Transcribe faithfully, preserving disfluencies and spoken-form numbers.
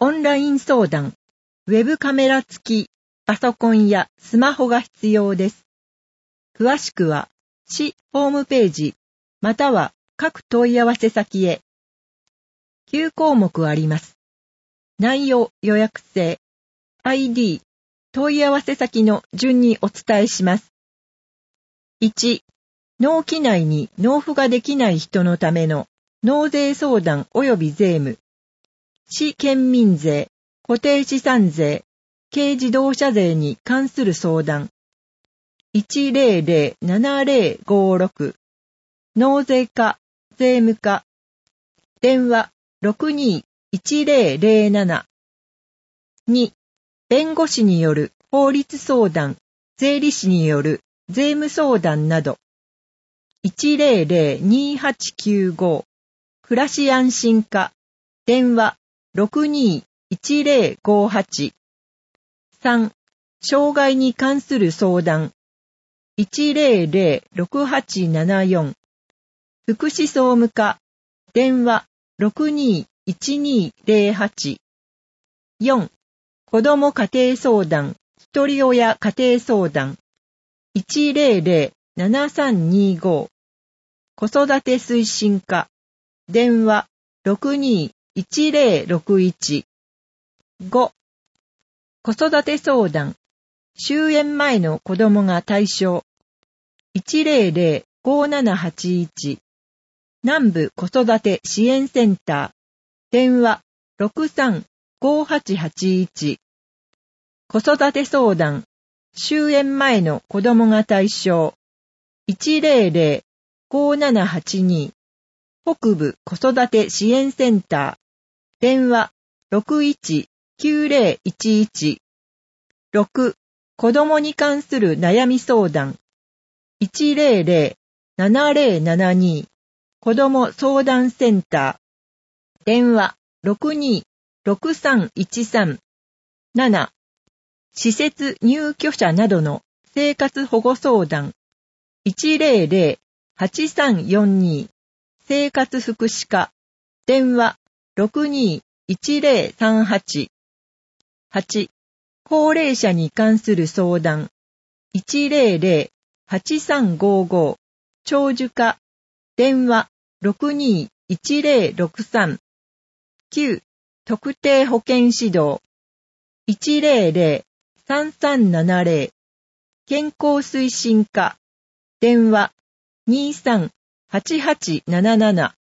オンライン相談、ウェブカメラ付きパソコンやスマホが必要です。詳しくは、市ホームページ、または各問い合わせ先へ。きゅう項目あります。内容予約制、アイディー、問い合わせ先の順にお伝えします。いち、納期内に納付ができない人のための納税相談及び税務、市県民税、固定資産税、軽自動車税に関する相談。いちゼロゼロ ななゼロごろく 納税課、税務課。電話 ろくにーいちゼロゼロなな。に、弁護士による法律相談、税理士による税務相談など。いちゼロゼロ にーはちきゅうご 暮らし安心課。電話 ろくにーいちゼロごはち。さん、障害に関する相談。いちゼロゼロ ろくはちななよん。福祉総務課。電話 ろくにーいちにーゼロはち。よん、子ども家庭相談、ひとり親家庭相談。いちゼロゼロ ななさんにご。子育て推進課。電話 ろくにーいちゼロろくいち。ご、子育て相談。終園前の子どもが対象。いちゼロゼロ ごななはちいち。南部子育て支援センター。電話 ろくさんごはちはちいち。子育て相談。終園前の子どもが対象。いちゼロゼロ ごななはちに。北部子育て支援センター。電話 ろくいちきゅうゼロいちいち。ろく、子どもに関する悩み相談。いちゼロゼロ ななゼロななに。子ども相談センター。電話 ろくにーろくさんいちさん。なな、施設入居者などの生活保護相談。いちゼロゼロ はちさんよんに。生活福祉課。電話 ろくにーいちゼロさんはち。はち、高齢者に関する相談。いちゼロゼロ はちさんごご。長寿課。電話 ろくにーいちゼロろくさん。きゅう、特定保健指導。いちゼロゼロ さんさんななゼロ。健康推進課。電話 にさんはちはちなななな。